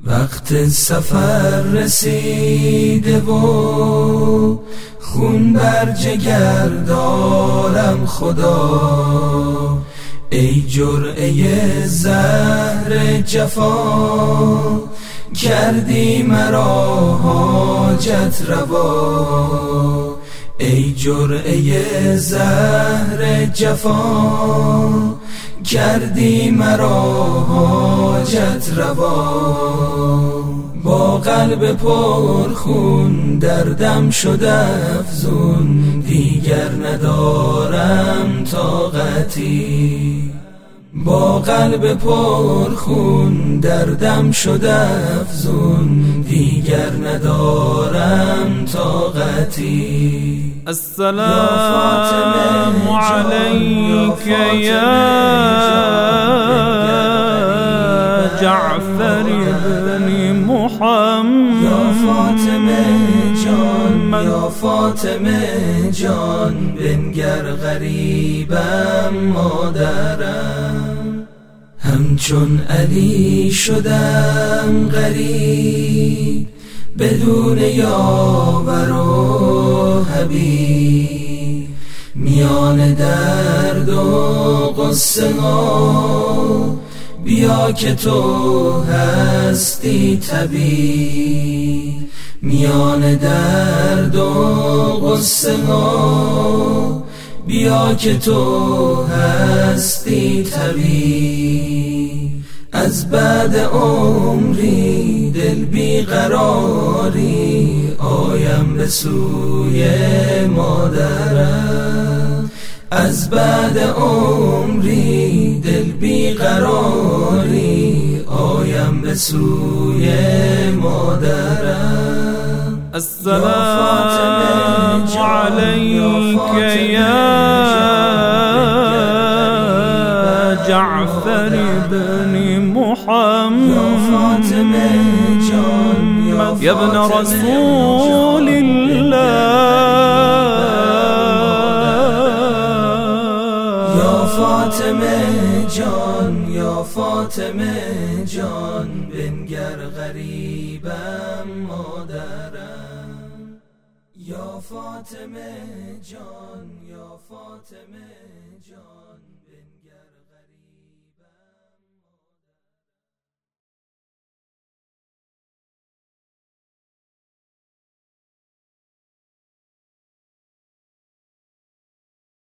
وقت سفر رسیده و خون بر جگر دارم خدا، ای جرعه زهر جفا کردی مرا حاجت روا، ای جرعه زهر جفا کردی مرا حاجت روا. با قلب پر خون دردم شده افزون، دیگر ندارم طاقتی. با قلب پر خون دردم شده افزون، دیگر ندارم طاقتی. السلام عليك يا جعفر بن محمد. یا فاطمه جان، یا فاطمه جان، بنگر غریبم مادرم. همچون علی شدم غریب بدون یاور و حبیب، میان درد و غصه ها بیا که تو هستی طبیب. میان درد و غصه ها بیا که تو هستی طبیب. از بعد عمری دل بیقراری آیم به سوی مادرم. از بعد عمری دل بیقراری آیم به سوی مادرم. السلام عليك يا جعفر بن محمد. يا ابن رسول الله. یا فاطمه جان، یا فاطمه جان، بنگر غریبم مادرم. یا فاطمه جان، یا فاطمه جان.